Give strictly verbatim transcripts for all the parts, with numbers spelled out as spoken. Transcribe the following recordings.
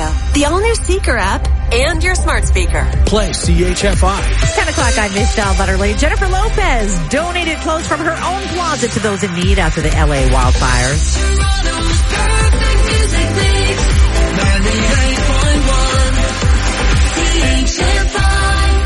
radio, the all-new Seeker app, and your smart speaker. Play C H F I. ten o'clock, I'm Michelle Butterly. Jennifer Lopez donated clothes from her own closet to those in need after the L A wildfires. Toronto's perfect music mix. ninety-eight point one C H F I.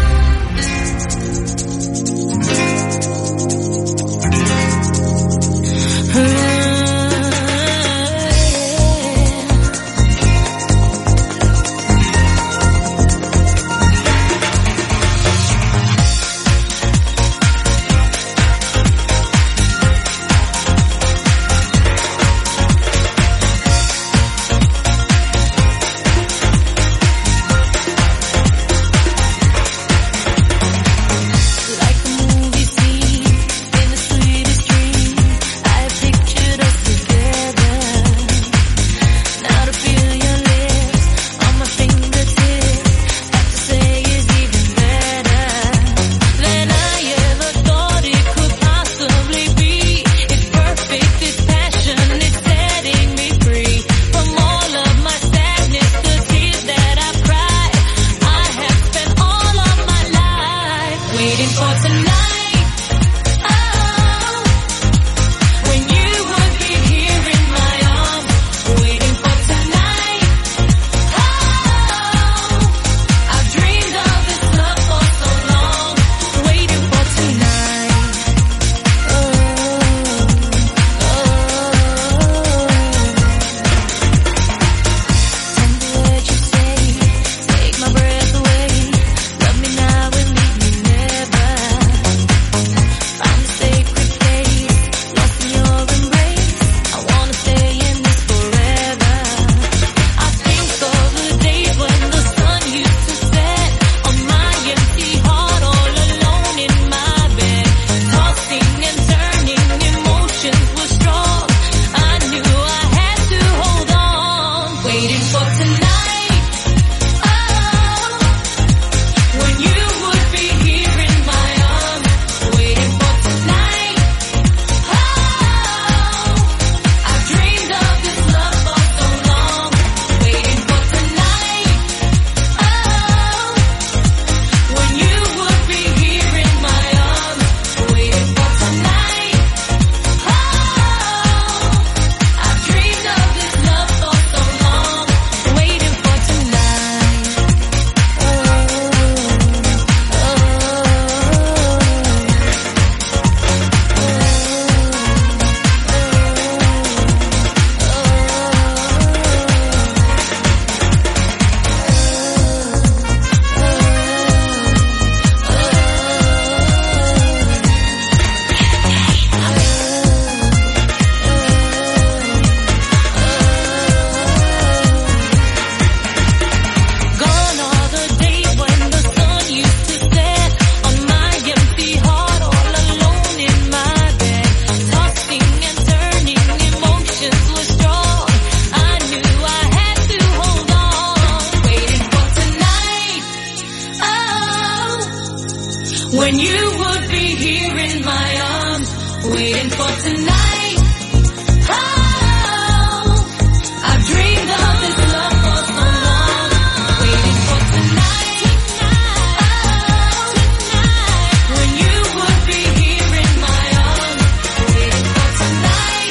When you would be here in my arms, waiting for tonight. Oh, I've dreamed of this love for so long, waiting for tonight. Oh, when you would be here in my arms, waiting for tonight.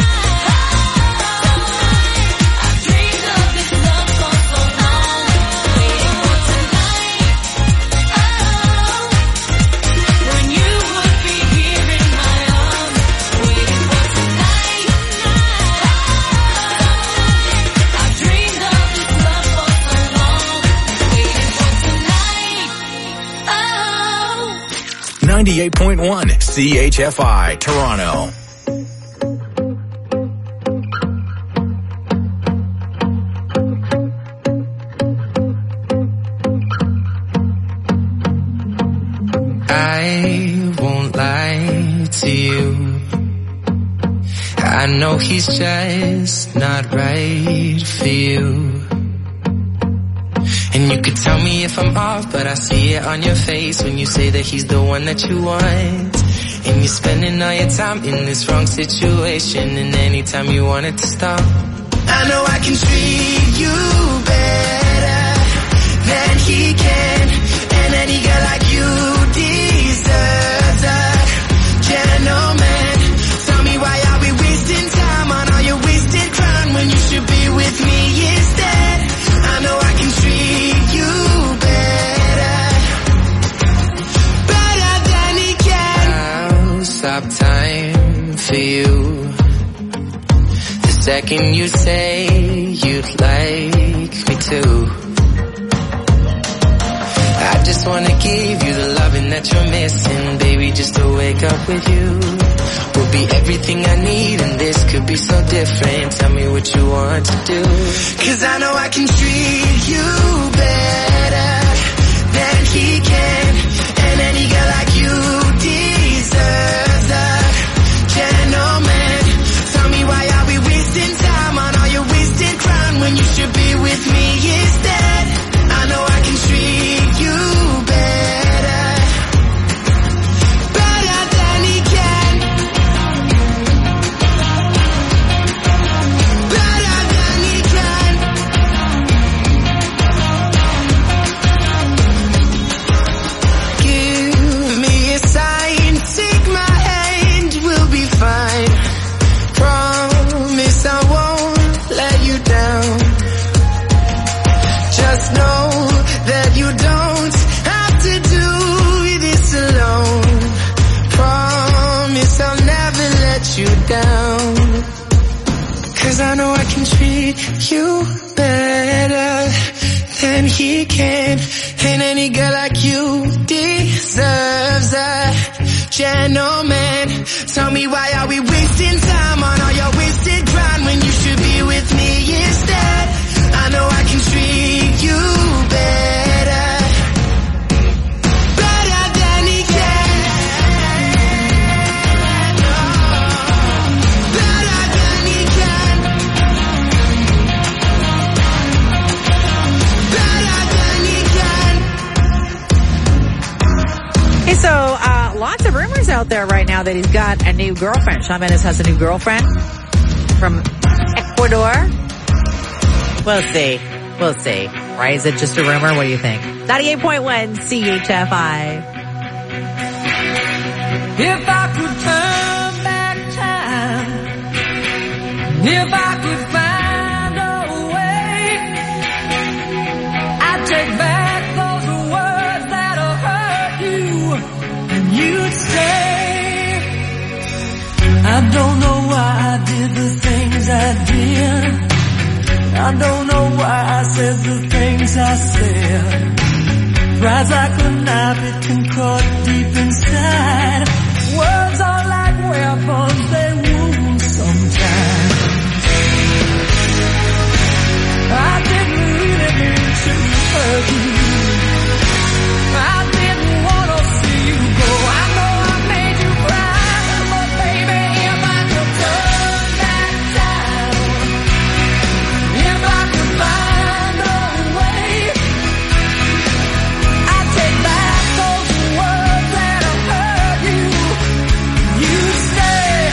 Oh, I've dreamed of this love for so long, waiting for tonight. Oh, when you would be here in my arms, waiting for tonight. I've dreamed of this love for so long, waiting for tonight. Oh. ninety-eight point one C H F I, Toronto. I won't lie to you. I know he's just not right for you. And you could tell me if I'm off, but I see it on your face when you say that he's the one that you want. And you're spending all your time in this wrong situation, and anytime you want it to stop, I know I can treat you better than he can. And any girl like you deserves a gentleman. Tell me, why are we wasting time on all your wasted crown when you should be with me instead? I know I can treat you better, better than he can. I'll stop time for you the second you say you'd like me to. I just wanna give you the loving that you're missing, baby, just to wake up with you. Will be everything I need, and this could be so different. Tell me what you want to do. Cause I know I can treat you better than he can. And any girl like you deserves a gentleman. Tell me, why are we wasting time on all your wasted crown when you should be with me instead? I know I can treat you better, better than he can, better than he can. Give me a sign, take my hand, we'll be fine. Promise I won't let you down. Just know that you don't have to do this alone. Promise I'll never let you down. Cause I know I can treat you better than he can. And any girl like you deserves a gentleman. Tell me, why are we wasting time on all your wasted grind when you should be with me instead? I know I can treat you better, better than he can, better than he can, better than he can. Hey, so uh, lots of rumors out there right now that he's got a new girlfriend. Shawn Mendes has a new girlfriend from Ecuador. We'll see. We'll see. Right? Is it just a rumor? What do you think? ninety-eight point one C H F I. If I could turn back time, if I could find a way, I'd take back those words that'll hurt you, and you'd say, I don't know why I did the things I did. I don't know why I said the things I said. Pride's like a knife, it can cut deep inside. Words are like weapons, they wound sometimes. I didn't really mean to hurt you. I didn't want to see you go. I know I made you cry, but baby, if I could turn back time, if I could find a way, I'd take back those words that have hurt you. You say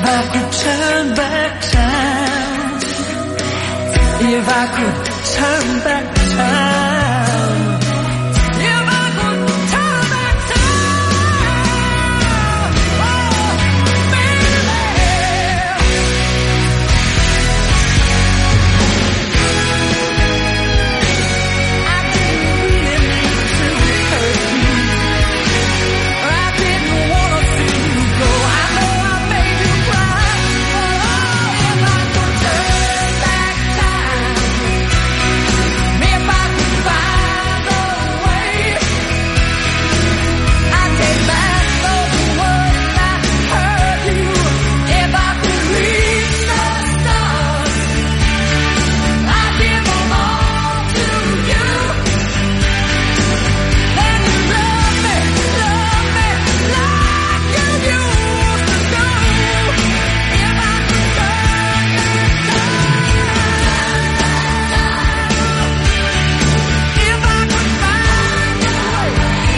If I could turn back time, if I could turn back time, if I could turn back time, oh, baby. I didn't really mean to hurt you, or I didn't want to see you go. I know I made you cry, but oh, if I could turn back time, if I could find a way, I'd take back those words I heard you. If I could reach the stars, I'd give them all to you. Then you love me, love me like you used to do. If I could turn back time, if I could find a way,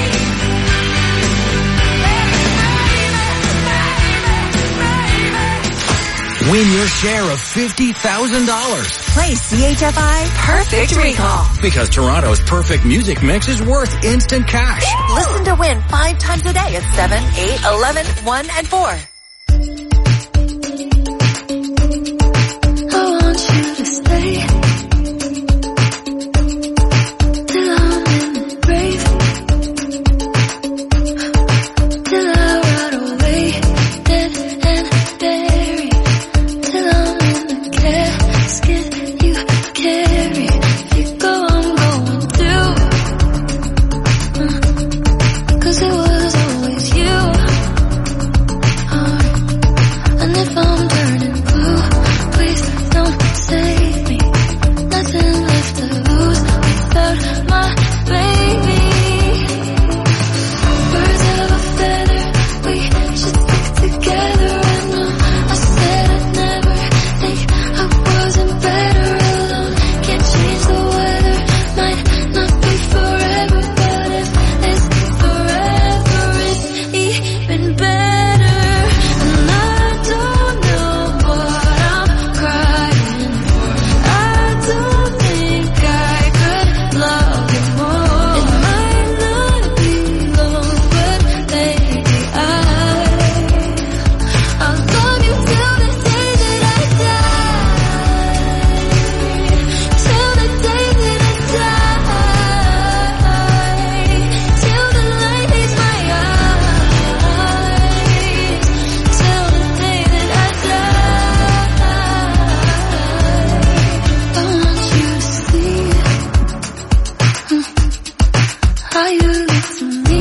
baby, baby, baby. Win your share of fifty thousand dollars. Play C H F I Perfect Recall. Because Toronto's perfect music mix is worth instant cash. Listen to win five times a day at seven, eight, eleven, one, and four. I want you to stay till I'm in the grave, till I rot away, dead and buried, till I'm in the casket you carry. If you go, I'm going too, uh, 'cause it was always you. Alright. And if I'm turning blue, please don't save me. Nothing left to lose without my baby. Birds of a feather, we should stick together. I know I said I'd never think I wasn't better alone. Can't change the weather, might not be forever, but if it's forever, it's even better. And I don't know what I'm crying for. I don't think I could love you more. It might not be long, but baby, I I'll love you till the day that I die, till the day that I die, till the light leaves my eyes, till the day that I die. I want you to see how you look to me.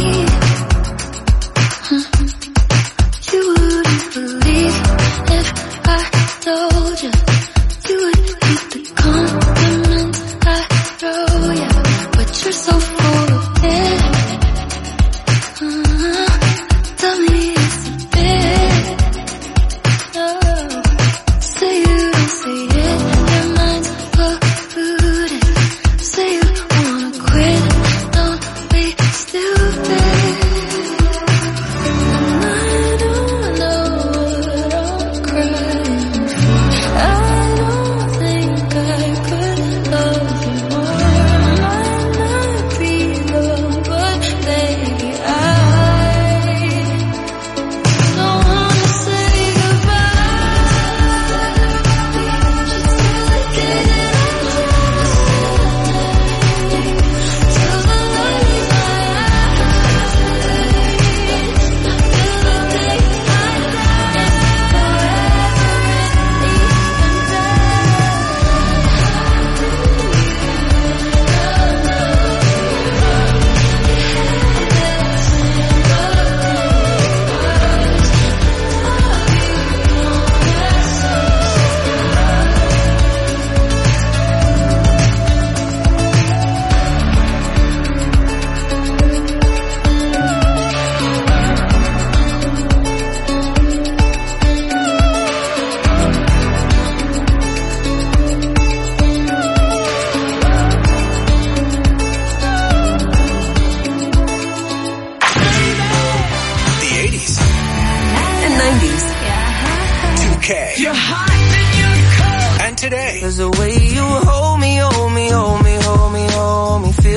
You wouldn't believe if I told you. You wouldn't keep the compliments I throw you, but you're so full of it. Uh-huh. Tell me it's a bit. No, say you don't say it. Your mind's polluted. Say you wanna quit. Don't be stupid. And I don't know what I'm crying for. I don't think I could love you more. Might not be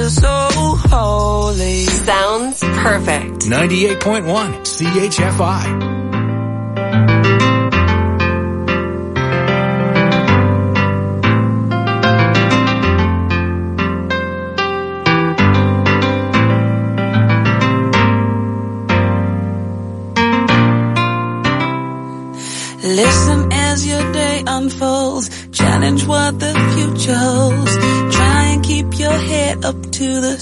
feel so holy. Sounds perfect. ninety-eight point one C H F I. Listen as your day unfolds. Challenge what the future holds. Try and keep your head up to the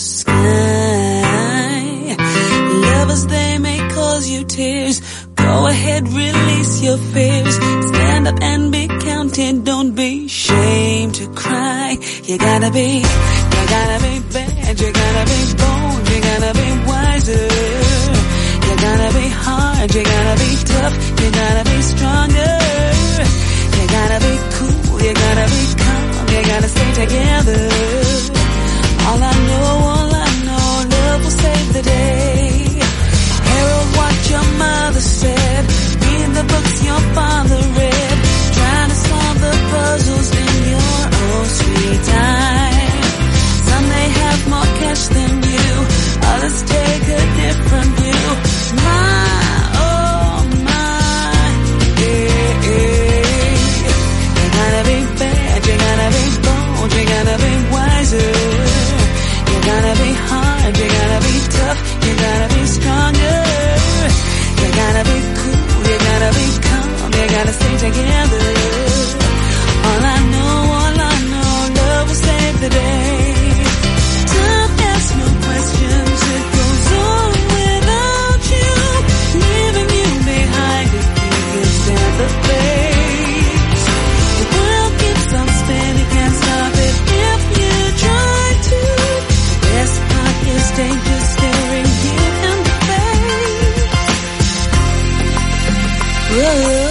sky. Lovers, they may cause you tears. Go ahead, release your fears. Stand up and be counted. Don't be ashamed to cry. You gotta be, you gotta be bad. You gotta be bold. You gotta be wiser. You gotta be hard, you gotta be tough, you gotta be stronger. You gotta be cool, you gotta be calm, you gotta stay together. All I know, all I know, love will save the day. Herald what your mother said, read the books your father read, trying to solve the puzzles in your own sweet time. Some may have more cash than you, others take a different view. My, oh my, yeah, yeah. You gotta be bad, you gotta be bold, you gotta be wiser. You gotta be hard, you gotta be tough, you gotta be stronger. You gotta be cool, you gotta be calm, you gotta stay together. All I know, all I know, love will save the day. Time asks no questions, it goes on without you, leaving you behind if you can stand the pace. The world keeps on spinning, can't stop it if you try to. The best part is danger staring you in the face. Whoa.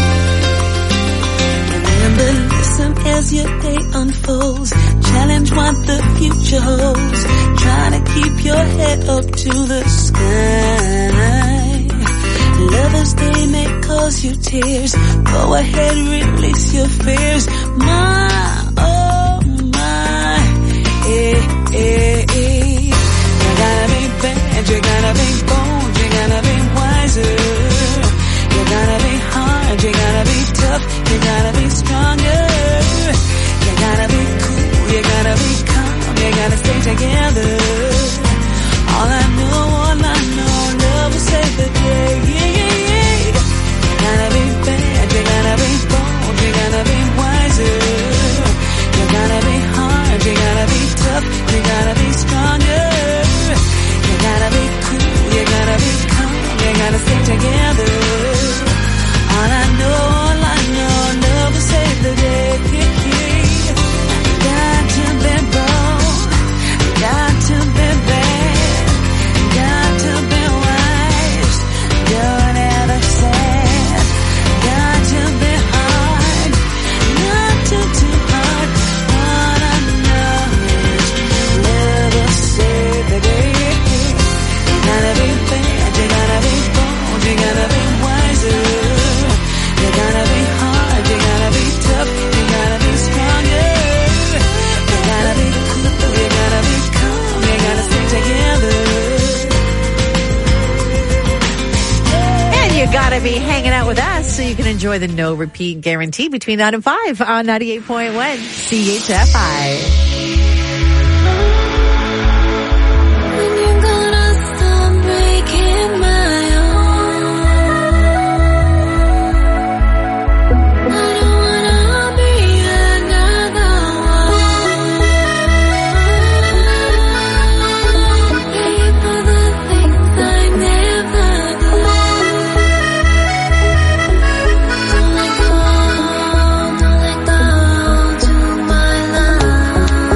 Remember, listen as your day unfolds. Challenge what the future holds. Try to keep your head up to the sky. Lovers, they may cause you tears. Go ahead, release your fears. My, oh my, eh, eh, eh. You gotta be bad, you gotta be bold, you gotta be wiser. You gotta be hard, you gotta be tough, you gotta be stronger. You gotta be cool, you gotta be calm, you gotta stay together. All I know, all I know, love will save the day. Yeah, yeah, yeah. You gotta be bad, you gotta be bold, you gotta be wiser. You gotta be hard, you gotta be tough, you gotta be stronger. You gotta be cool, you gotta be calm, you gotta stay together. All I know, all I know, love will save the day. Yeah, yeah. You got to be bold, you got to be bad, you got to be wise, don't ever sad. Got to be hard, not too, too hard. All I know is love will save the day. You gotta be bad, you gotta be bold, you gotta be wiser. You gotta be hard, you gotta be tough, you gotta be stronger. You gotta be cool, you gotta be calm, you gotta stay together. And you gotta be hanging out with us so you can enjoy the no repeat guarantee between nine and five on ninety-eight point one C H F I. When you gonna stop breaking my heart? I don't wanna be another one. Pay for the things I never do. Don't let go, don't let go to my love.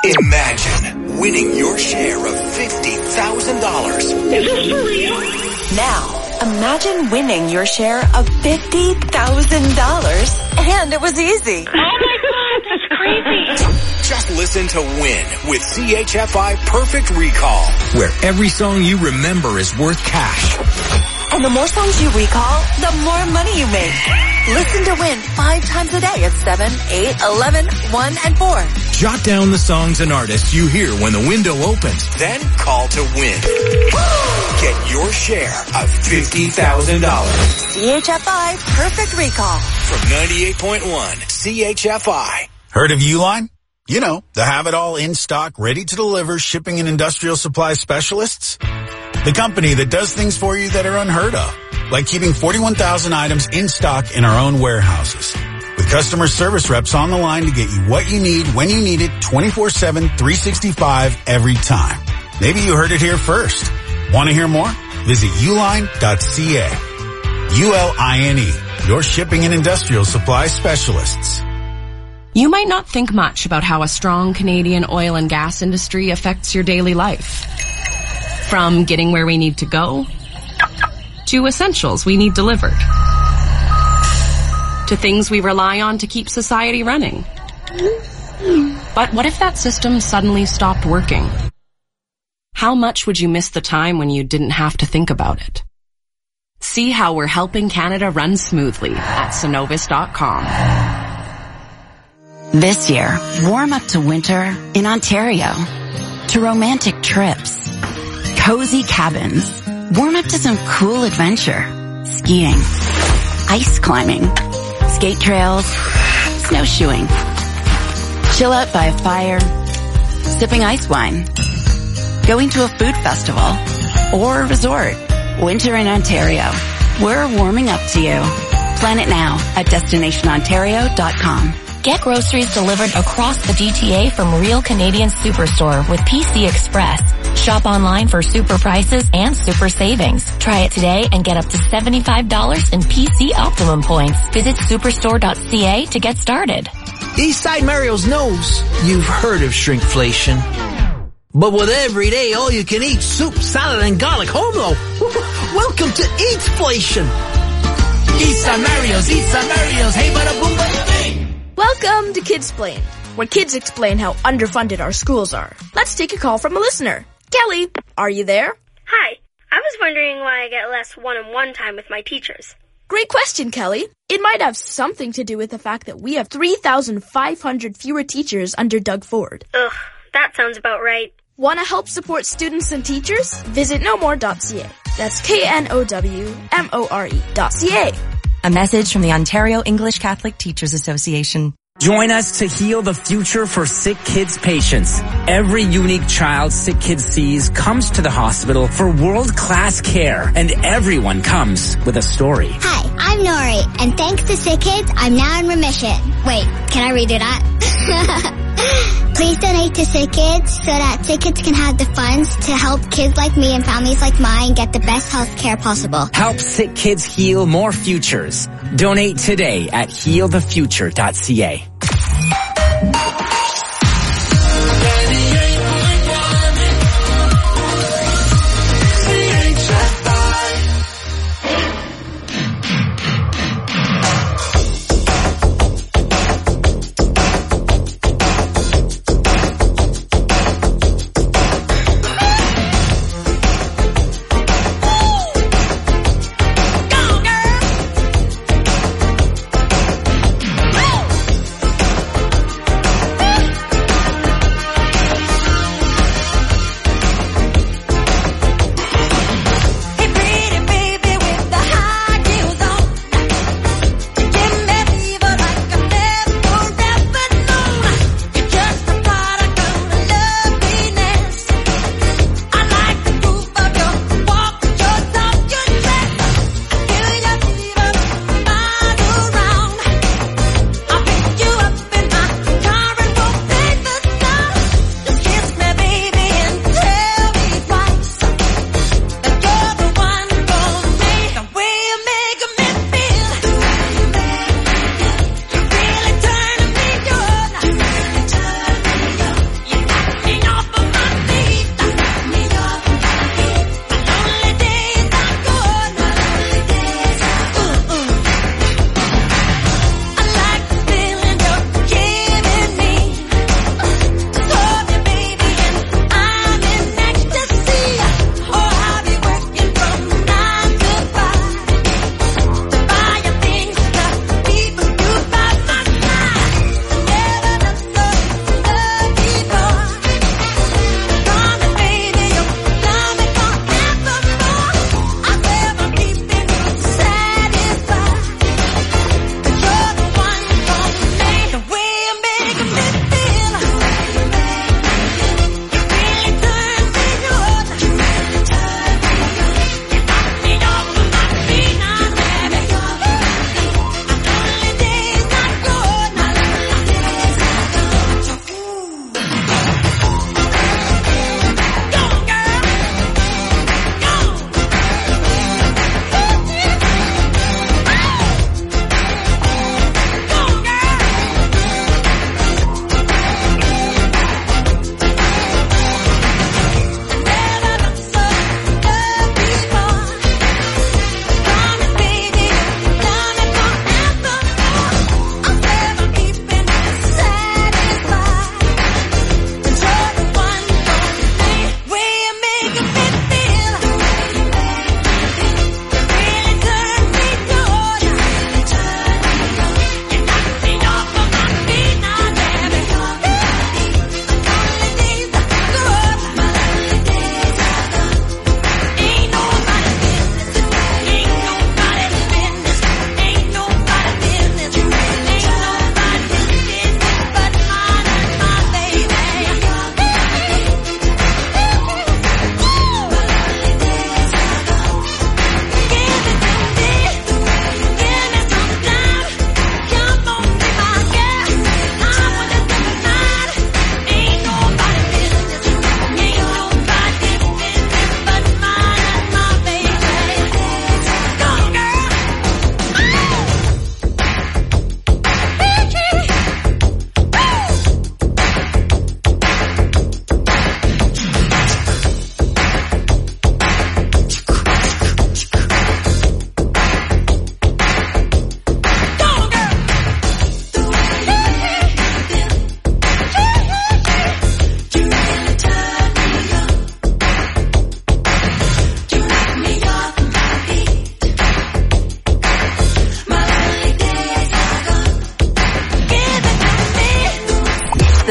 Imagine winning your share of fifty thousand dollars. Now, imagine winning your share of fifty thousand dollars. And it was easy. Oh my God, that's crazy. Just listen to Win with C H F I Perfect Recall, where every song you remember is worth cash. And the more songs you recall, the more money you make. Listen to Win five times a day at seven, eight, eleven, one, and four. Jot down the songs and artists you hear when the window opens. Then call to Win. Get your share of fifty thousand dollars. C H F I Perfect Recall. From ninety-eight point one C H F I. Heard of Uline? You know, the have-it-all in-stock, ready-to-deliver shipping and industrial supply specialists. The company that does things for you that are unheard of, like keeping forty-one thousand items in stock in our own warehouses. With customer service reps on the line to get you what you need when you need it twenty-four seven, three sixty-five every time. Maybe you heard it here first. Want to hear more? Visit uline dot c a. U L I N E, your shipping and industrial supply specialists. You might not think much about how a strong Canadian oil and gas industry affects your daily life. From getting where we need to go, to essentials we need delivered, to things we rely on to keep society running. But what if that system suddenly stopped working? How much would you miss the time when you didn't have to think about it? See how we're helping Canada run smoothly at Cenovus dot com. This year, warm up to winter in Ontario. To romantic trips, cozy cabins, warm up to some cool adventure, skiing, ice climbing, skate trails, snowshoeing. Chill out by a fire, sipping ice wine, going to a food festival, or a resort. Winter in Ontario. We're warming up to you. Plan it now at destination ontario dot com. Get groceries delivered across the G T A from Real Canadian Superstore with P C Express. Shop online for super prices and super savings. Try it today and get up to seventy-five dollars in P C Optimum points. Visit superstore dot c a to get started. Eastside Mario's knows you've heard of shrinkflation. But with everyday all-you-can-eat soup, salad, and garlic home though, welcome to Eatflation. Eastside Mario's, Eastside Mario's, hey bada boom bada bing. Welcome to Kidsplain, where kids explain how underfunded our schools are. Let's take a call from a listener. Kelly, are you there? Hi. I was wondering why I get less one-on-one time with my teachers. Great question, Kelly. It might have something to do with the fact that we have three thousand five hundred fewer teachers under Doug Ford. Ugh, that sounds about right. Want to help support students and teachers? Visit know more dot c a. That's K N O W M O R E dot C A. A message from the Ontario English Catholic Teachers Association. Join us to heal the future for Sick Kids patients. Every unique child Sick Kids sees comes to the hospital for world-class care, and everyone comes with a story. Hi, I'm Nori, and thanks to Sick Kids, I'm now in remission. Wait, can I read it out? Please donate to Sick Kids so that Sick Kids can have the funds to help kids like me and families like mine get the best health care possible. Help Sick Kids heal more futures. Donate today at heal the future dot c a.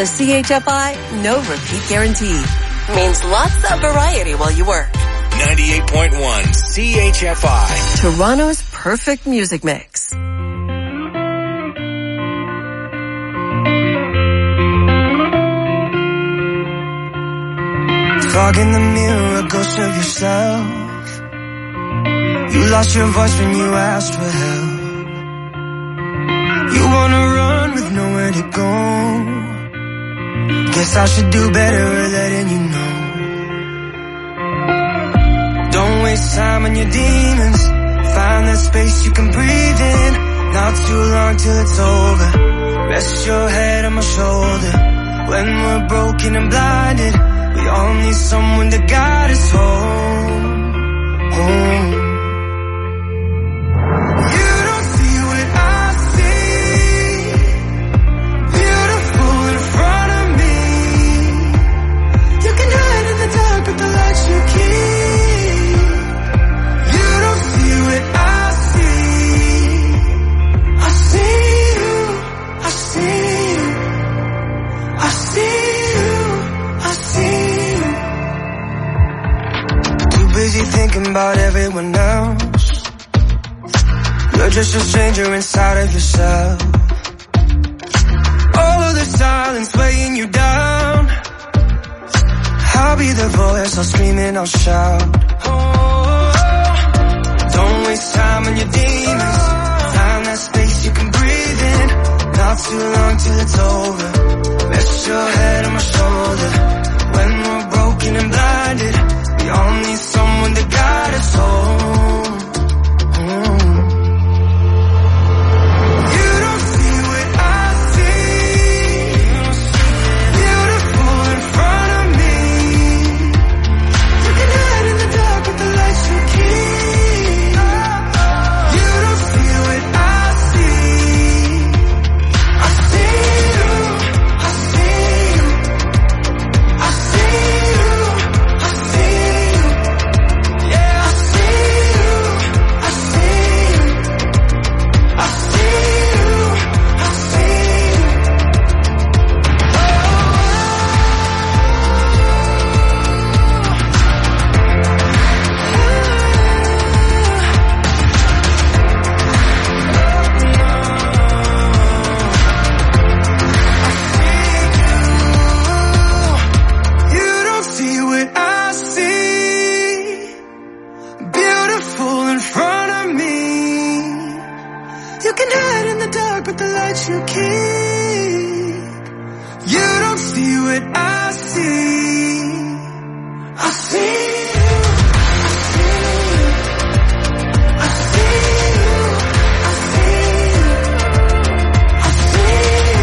the C H F I no repeat guarantee means lots of variety while you work. ninety-eight point one C H F I. Toronto's perfect music mix. Fog in the mirror, a ghost of yourself. You lost your voice when you asked for help. You wanna run with nowhere to go. Guess I should do better at letting you know. Don't waste time on your demons. Find that space you can breathe in. Not too long till it's over. Rest your head on my shoulder. When we're broken and blinded, we all need someone to guide us home, home. You don't see what I see. Beautiful in front of me. You can hide in the dark with the lights you keep. You don't see what I see. I see you, I see you, I see you, I see you. Too busy thinking about everyone else. You're just a stranger inside of yourself. All of the silence weighing you down. I'll be the voice, I'll scream and I'll shout. Oh, don't waste time on your demons. Find that space you can breathe in. Not too long till it's over. Rest your head on my shoulder. When we're broken and blinded, we all need someone to guide us home, home. You don't see what I see. Beautiful in front of me. You can hide in the dark with the lights you keep. You don't see what I see. I see you, I see you, I see you, I see you. Yeah, I see you, I see you, I see you, I see you. You don't see what I see. Beautiful in front of me. You can hide in the dark with the lights you keep. You don't see what I see. I see you, I see you, I see you, I see you, I see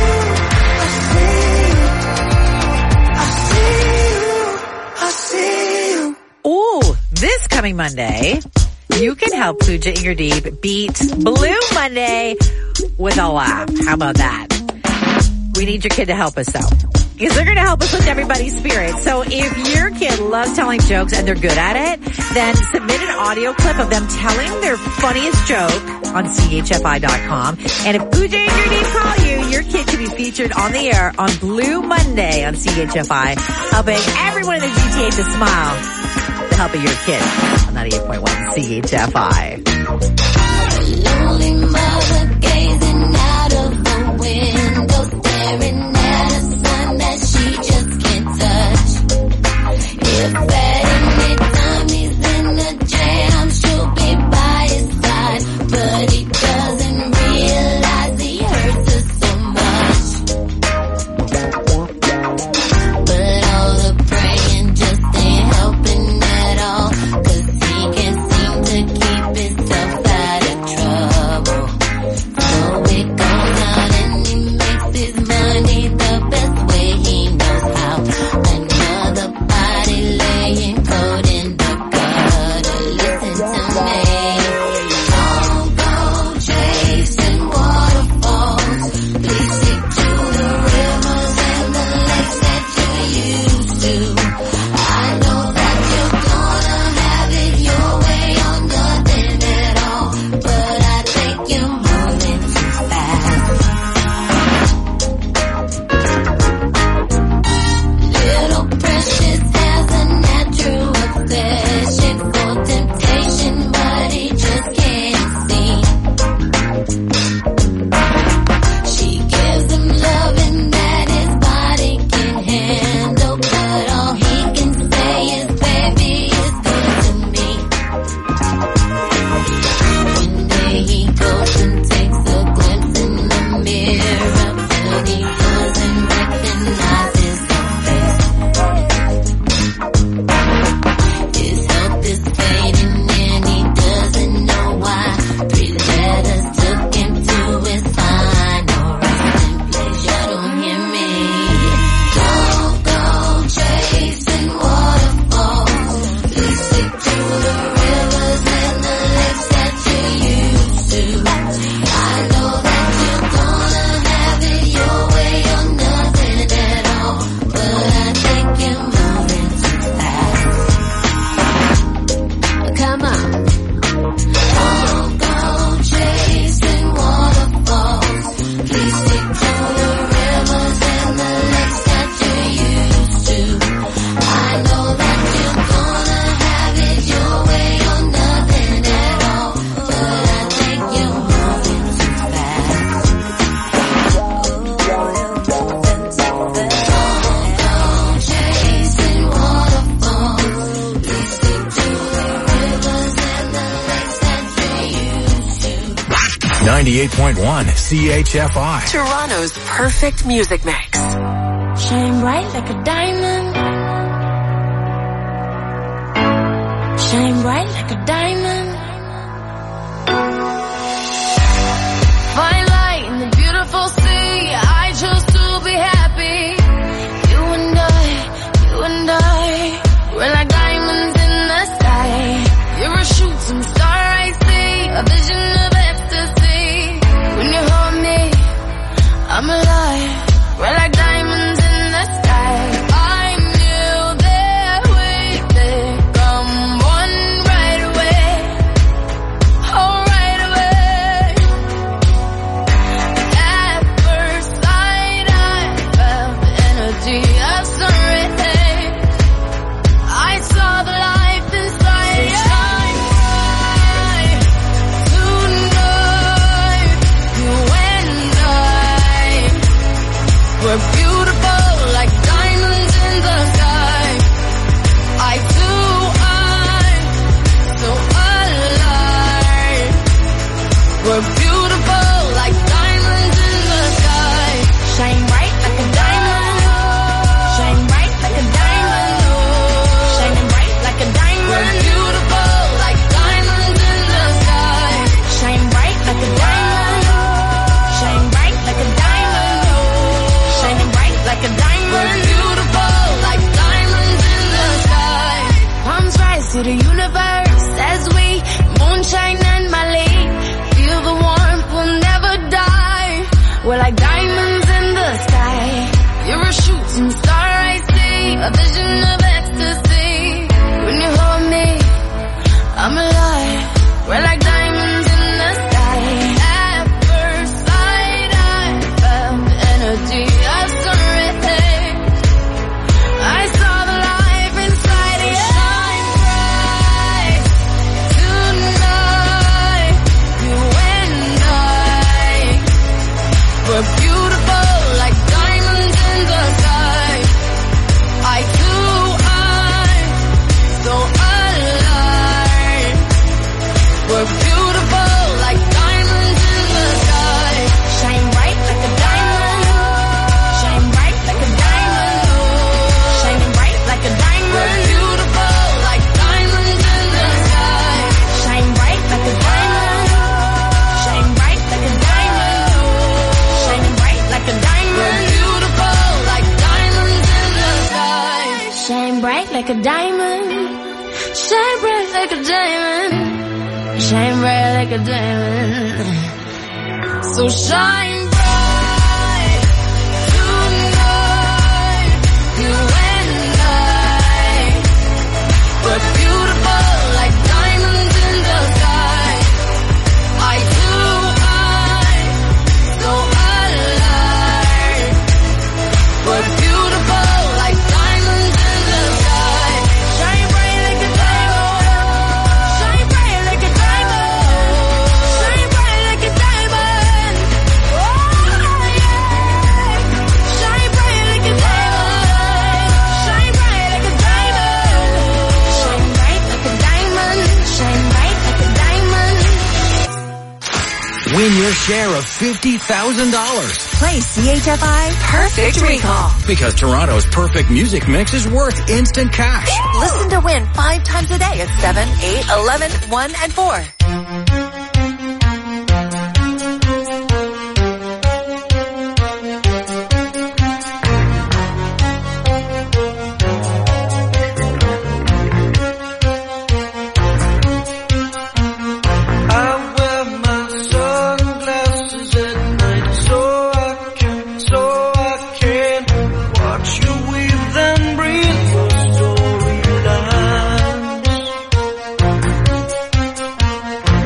you, I see you, I see you. Ooh, this coming Monday, you can help Pooja Ingerdeep beat Blue Monday with a laugh. How about that? We need your kid to help us though, because they're going to help us lift everybody's spirits. So if your kid loves telling jokes and they're good at it, then submit an audio clip of them telling their funniest joke on C H F I dot com. And if Pooja Ingerdeep call you, your kid can be featured on the air on Blue Monday on C H F I, helping everyone in the G T A to smile. The help of your kid on ninety-eight point one C H F I. Lonely mother gazing out of the window, staring at a sun that she just can't touch. If at any time he's in a jam, she'll be by his side, but he doesn't realize he hurts her so much. But all the praying just ain't helping at all, 'cause he can't seem to keep himself out of trouble. So it goes out and he ninety-eight point one C H F I. Toronto's perfect music mix. Shine bright like a diamond. Shine bright like a diamond. Fine light in the beautiful sea. I chose to be happy. You and I, you and I, we're like diamonds in the sky. You're a shooting star I see, a vision of ecstasy. When you hold me, I'm alive. We're like diamonds in the sky. I knew that we could come one right away. Oh, right away. At first sight, I felt the energy of sun rays. I saw the life inside you. Shine bright tonight. You and I, we're beautiful like diamonds in the sky. I too, I'm so alive. We're beautiful like diamonds in the sky. Shine bright like a diamond. Shine bright like a diamond. Shining bright like a diamond. We're beautiful like diamonds in the sky. Shine bright like a diamond. Shine bright like a diamond. Shining bright like a diamond. We're beautiful like diamonds in the sky. Palms rise to the universe as we moonshine and Mali. Feel the warmth, we'll never die. We're like diamonds in the sky. You're a shooting star I see, a vision of ecstasy. When you hold me, I'm alive. We're like diamonds in the sky. At first sight, I felt the energy of sun rays. I saw the life inside you. Shine bright tonight. You and I, we're beautiful like diamonds in the sky. I too, I'm so alive. We're beautiful like diamonds in the sky. Shine bright like a diamond. Shine bright like a diamond. Shining bright like a diamond. We're beautiful like diamonds in the sky. Shine bright like a diamond. Shine bright like a diamond. Shining bright like a diamond. We're beautiful like diamonds in the sky. Shine bright like a diamond. Shine bright like a diamond. Shine bright like a diamond. So shine bright tonight. You and I, we're beautiful like diamonds in the sky. I too, I'm so alive. We're beautiful like diamonds in the sky. Shine bright like a diamond. Shine bright like a diamond. Shine bright like a diamond. Oh yeah. Shine bright like a diamond. Shine bright like a diamond. Shine bright like a diamond. Shine bright like a diamond. Win your share of fifty thousand dollars. Play C H F I Perfect Recall. Because Toronto's perfect music mix is worth instant cash. Listen to win five times a day at seven, eight, eleven, one, and four. I wear my sunglasses at night so I can, so I can watch you weave and breathe your storylines.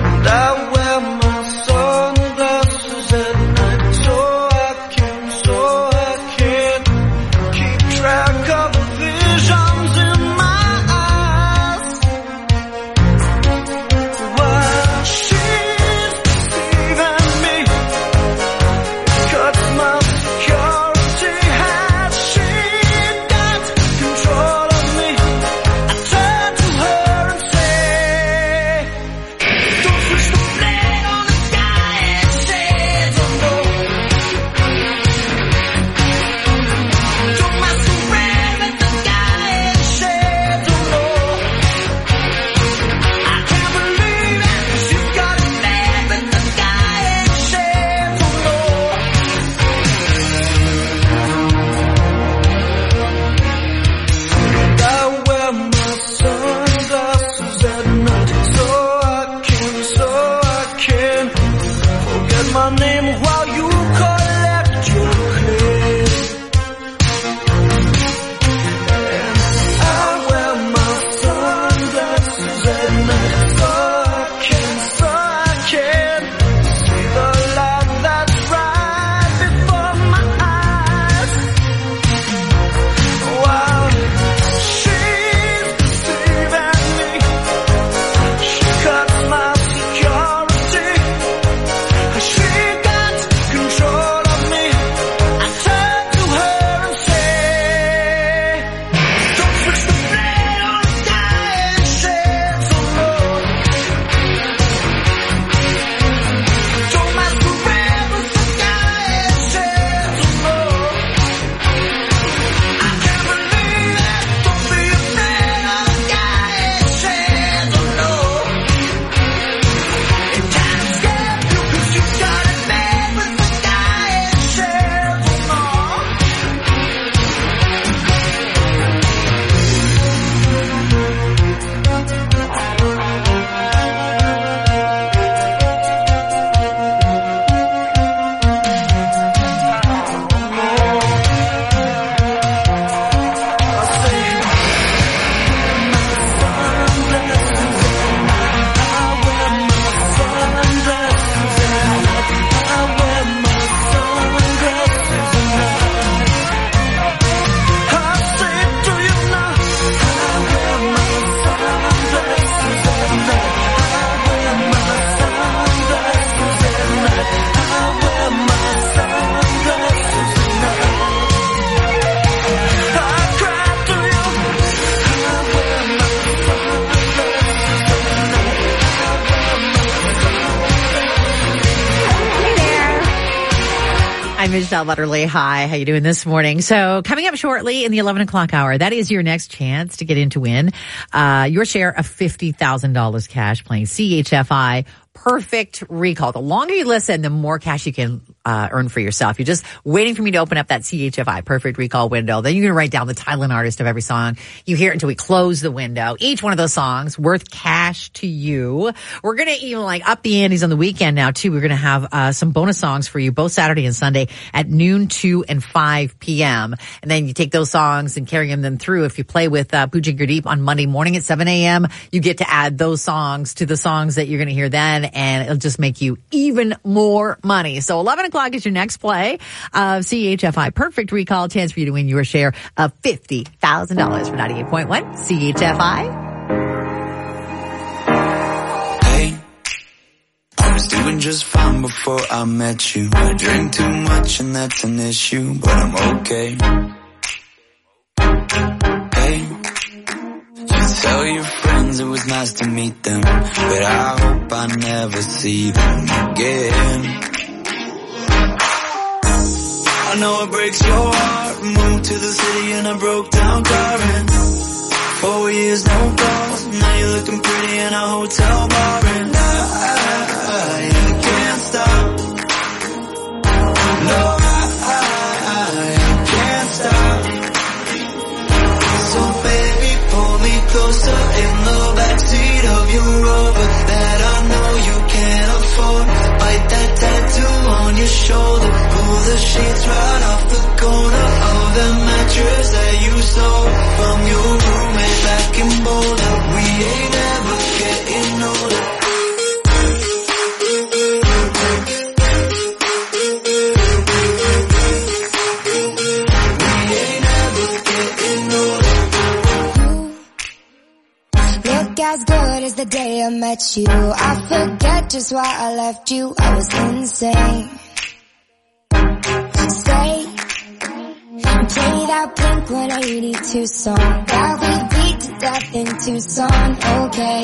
Michelle Butterly. Hi, how you doing this morning? So coming up shortly in the eleven o'clock hour, that is your next chance to get in to win uh, your share of fifty thousand dollars cash playing C H F I Perfect Recall. The longer you listen, the more cash you can uh, earn for yourself. You're just waiting for me to open up that C H F I Perfect Recall window. Then you're going to write down the title and artist of every song you hear until we close the window. Each one of those songs worth cash to you. We're going to even like up the antes on the weekend now too. We're going to have uh, some bonus songs for you both Saturday and Sunday at noon, two, and five p.m. And then you take those songs and carry them then through. If you play with uh, Pooja Gurdeep on Monday morning at seven a.m., you get to add those songs to the songs that you're going to hear then, and it'll just make you even more money. So eleven o'clock is your next play of C H F I Perfect Recall. Chance for you to win your share of fifty thousand dollars for ninety-eight point one C H F I. Hey, I was doing just fine before I met you. I drink too much and that's an issue, but I'm okay. Hey, you tell your friends it was nice to meet them, but I hope I never see them again. I know it breaks your heart. Moved to the city and I broke down crying. Four years, no calls. Now you're looking pretty in a hotel bar, and I, I can't stop. No, I, I can't stop. So baby, pull me closer in the backseat of your Rover that I know you can't afford. Bite that tattoo on your shoulder. Pull the sheets right off the corner of the mattress that you stole from your roommate back in Boulder. We ain't ever getting older. We ain't ever getting older. Look as good as the day I met you. I forget just why I left you. I was insane. Stay and play that Blink one eighty-two song that we beat to death in Tucson. Okay.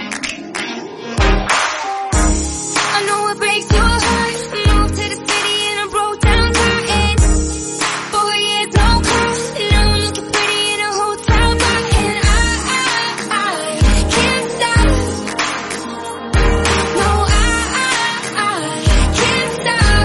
I know it breaks your heart. Moved to the city and I broke down crying. Four years, no calls. Now I'm looking pretty in a hotel bar, and I, I, I can't stop. No, I, I, I can't stop.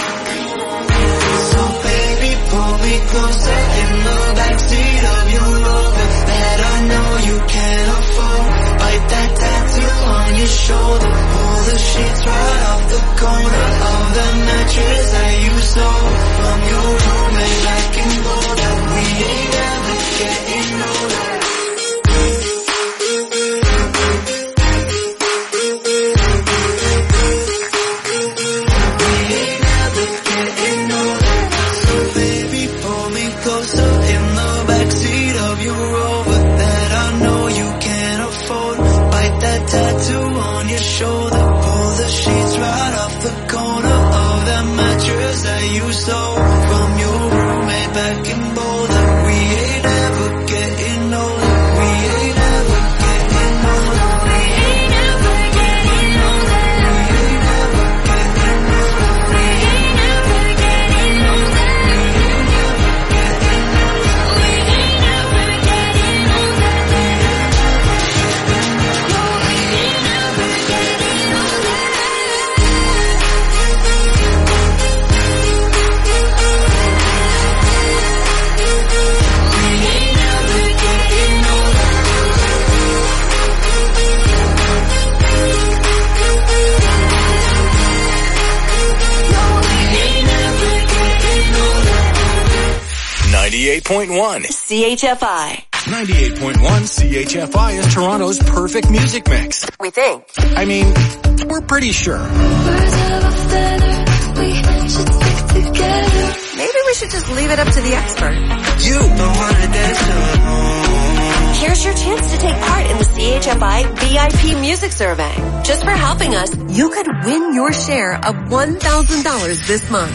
So baby, pull me closer in the backseat of your Rover that I know you can't afford. Bite that tattoo on your shoulder. Pull the sheets right off the corner of the mattress that you stole from your roommate back in Boulder. We ain't ever getting older. We ain't ever getting older. So baby, pull me closer in the backseat of your Rover that I know you can't afford. Bite that tattoo on your shoulder. Pull the sheets right off the corner of that mattress that you stole from your roommate back in Boulder. We ain't ever getting older. We ain't ever getting older. We ain't ever getting older. We ain't ever getting older. We ain't ever getting older. We ain't ever getting older. No, we ain't ever getting older. We ain't ever getting older. No, we ain't ever getting older. ninety-eight point one C H F I. ninety-eight point one C H F I is Toronto's perfect music mix. We think. I mean, we're pretty sure. Birds of a feather, we should stick together. Maybe we should just leave it up to the expert. You don't want it that so. Here's your chance to take part in the C H F I V I P Music Survey. Just for helping us, you could win your share of one thousand dollars this month.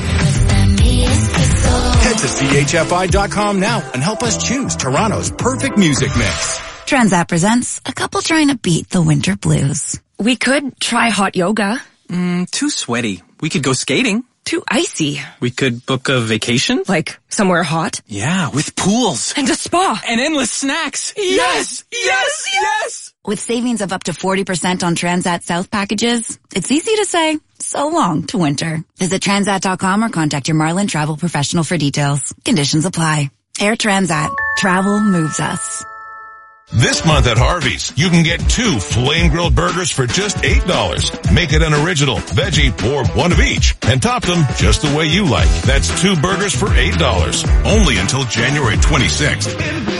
Head to C H F I dot com now and help us choose Toronto's perfect music mix. Transat presents a couple trying to beat the winter blues. We could try hot yoga. Mm, too sweaty. We could go skating. too icy. We could book a vacation? Like somewhere hot? Yeah, with pools. And a spa. And endless snacks. Yes! Yes! Yes! With savings of up to forty percent on Transat South packages, it's easy to say so long to winter. Visit transat dot com or contact your Marlin travel professional for details. Conditions apply. Air Transat. Travel moves us. This month at Harvey's, you can get two flame-grilled burgers for just eight dollars. Make it an original, veggie, or one of each, and top them just the way you like. That's two burgers for eight dollars. Only until January twenty-sixth.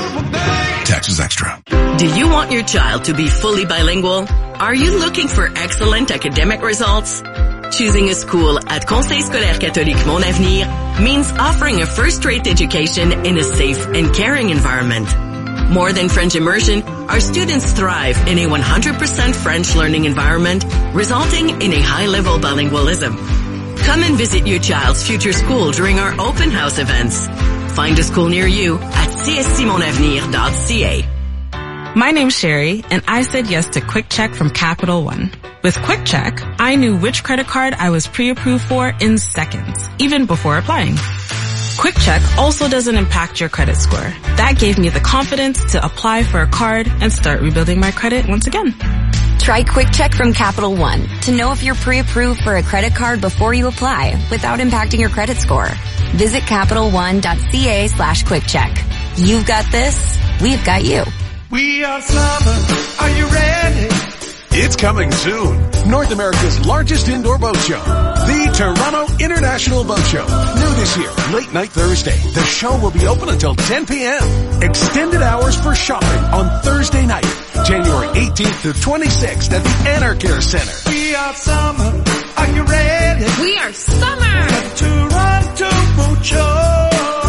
Taxes extra. Do you want your child to be fully bilingual? Are you looking for excellent academic results? Choosing a school at Conseil Scolaire Catholique Mon Avenir means offering a first-rate education in a safe and caring environment. More than French immersion, our students thrive in a one hundred percent French learning environment, resulting in a high-level bilingualism. Come and visit your child's future school during our open house events. Find a school near you at c s c mon avenir dot c a. My name's Sherry, and I said yes to Quick Check from Capital One. With Quick Check, I knew which credit card I was pre-approved for in seconds, even before applying. Quick Check also doesn't impact your credit score. That gave me the confidence to apply for a card and start rebuilding my credit once again. Try Quick Check from Capital One to know if you're pre-approved for a credit card before you apply without impacting your credit score. Visit capital one dot c a slash quick check. You've got this. We've got you. We are summer. Are you ready? It's coming soon. North America's largest indoor boat show. The Toronto International Boat Show. New this year, late night Thursday. The show will be open until ten p.m. Extended hours for shopping on Thursday night, January eighteenth to twenty-sixth at the Anarcare Center. We are summer. Are you ready? We are summer. The Toronto Boat Show.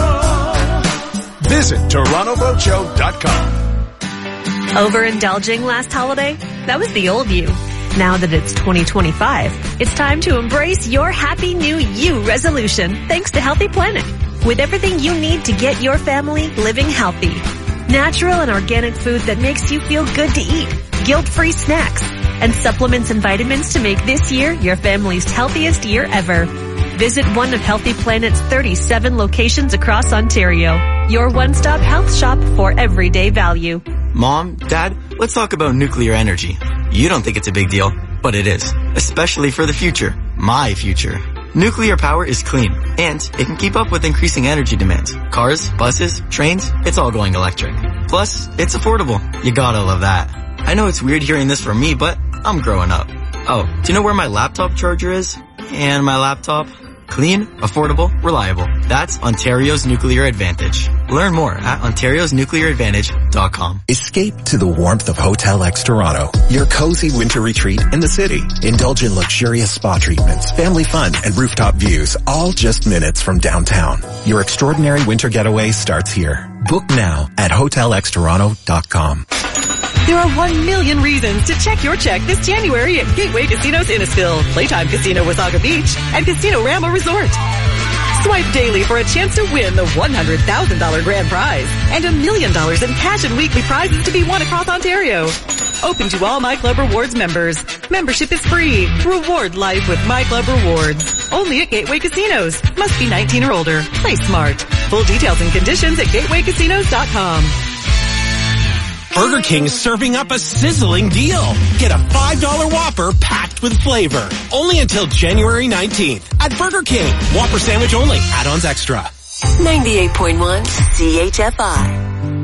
Visit toronto boat show dot com. Overindulging last holiday? That was the old you. Now that it's twenty twenty-five, it's time to embrace your Happy New You resolution thanks to Healthy Planet. With everything you need to get your family living healthy. Natural and organic food that makes you feel good to eat. Guilt-free snacks. And supplements and vitamins to make this year your family's healthiest year ever. Visit one of Healthy Planet's thirty-seven locations across Ontario. Your one-stop health shop for everyday value. Mom, Dad, let's talk about nuclear energy. You don't think it's a big deal, but it is. Especially for the future. My future. Nuclear power is clean, and it can keep up with increasing energy demands. Cars, buses, trains, it's all going electric. Plus, it's affordable. You gotta love that. I know it's weird hearing this from me, but I'm growing up. Oh, do you know where my laptop charger is? And my laptop? Clean, affordable, reliable. That's Ontario's Nuclear Advantage. Learn more at ontarios nuclear advantage dot com. Escape to the warmth of Hotel X Toronto, your cozy winter retreat in the city. Indulge in luxurious spa treatments, family fun, and rooftop views, all just minutes from downtown. Your extraordinary winter getaway starts here. Book now at hotel x toronto dot com. There are one million reasons to check your check this January at Gateway Casinos Innisfil, Playtime Casino Wasaga Beach, and Casino Rama Resort. Swipe daily for a chance to win the one hundred thousand dollars grand prize and a million dollars in cash and weekly prizes to be won across Ontario. Open to all My Club Rewards members. Membership is free. Reward life with My Club Rewards. Only at Gateway Casinos. Must be nineteen or older. Play smart. Full details and conditions at gateway casinos dot com. Burger King's serving up a sizzling deal. Get a five dollar Whopper packed with flavor. Only until January nineteenth at Burger King. Whopper sandwich only. Add-ons extra. ninety-eight point one C H F I.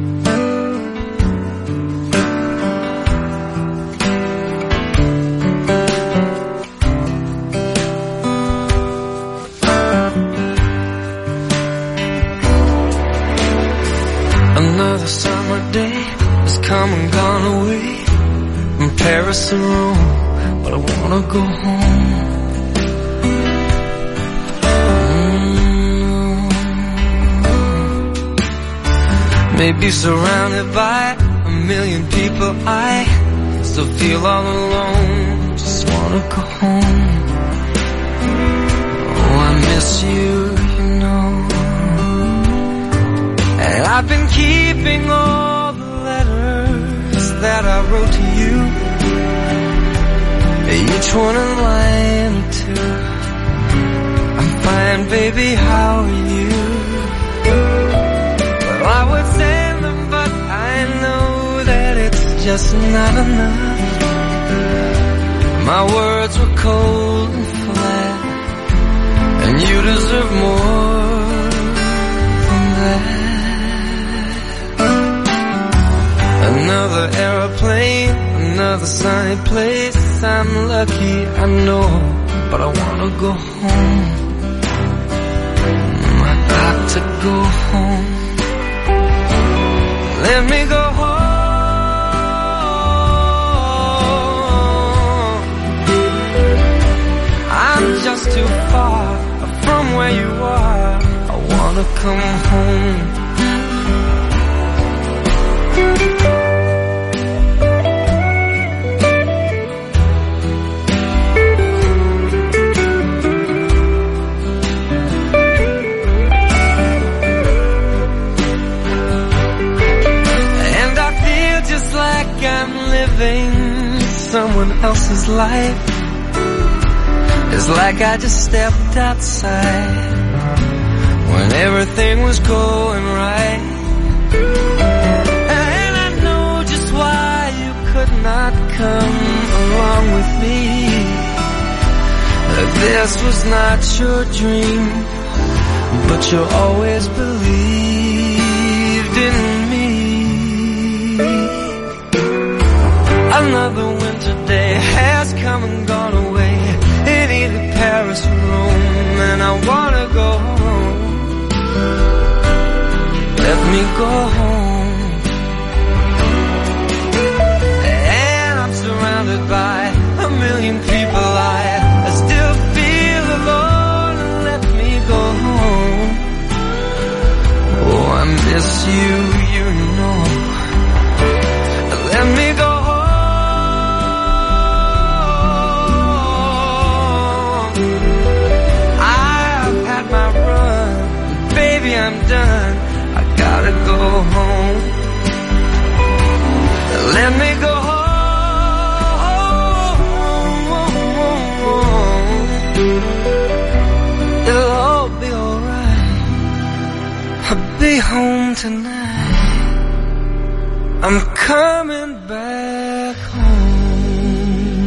Another summer day has come and gone away from Paris and Rome, but I wanna go home. Mm. Maybe surrounded by a million people, I still feel all alone. Just wanna go home. Oh, I miss you, you know. And I've been keeping all the letters that I wrote to you, each one a line or two. I'm And baby, how are you? Well, I would send them, but I know that it's just not enough. My words were cold and flat, and you deserve more than that. Another aeroplane, another sunny place. I'm lucky, I know, but I wanna go home. I got to go home. Let me go home. I'm just too far from where you are. I wanna come home. I'm living someone else's life. It's like I just stepped outside when everything was going right. And I know just why you could not come along with me. This was not your dream, but you always believed in me. Another winter day has come and gone away in either Paris or Rome, and I wanna go home. Let me go home. And I'm surrounded by a million people. I, I still feel alone. Let me go home. Oh, I miss you, you know. Let me go home. I'm done, I gotta go home. Let me go home. It'll all be alright. I'll be home tonight. I'm coming back home.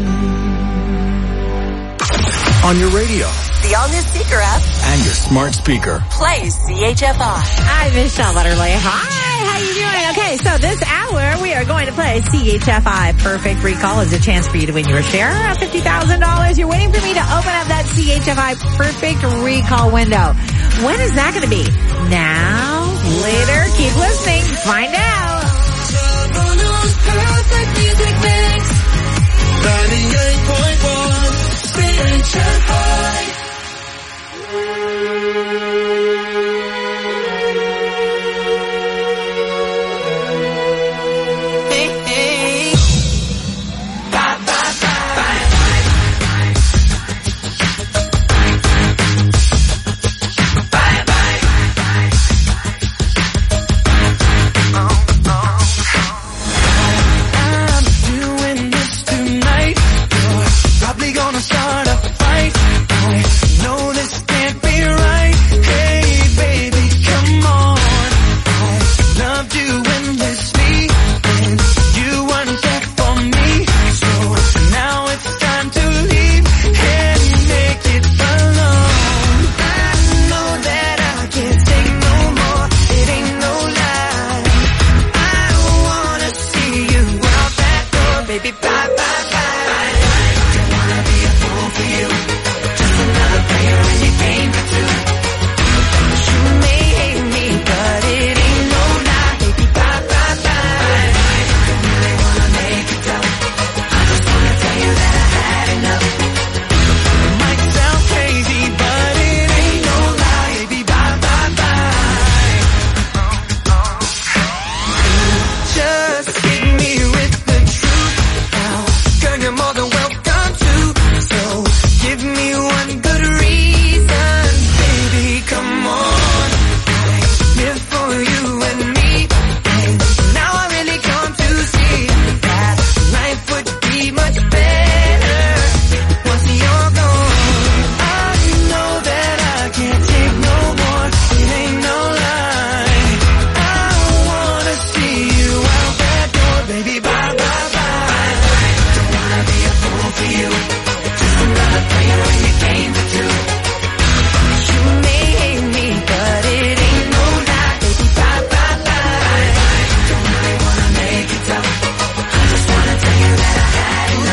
On your radio, the all-new speaker app, and your smart speaker. Play C H F I. Hi, Michelle Butterly. Hi, how you doing? Okay, so this hour we are going to play C H F I Perfect Recall. It's a chance for you to win your share of fifty thousand dollars. You're waiting for me to open up that C H F I Perfect Recall window. When is that going to be? Now? Later? Keep listening. Find out. Perfect music mix. ninety-eight point one C H F I.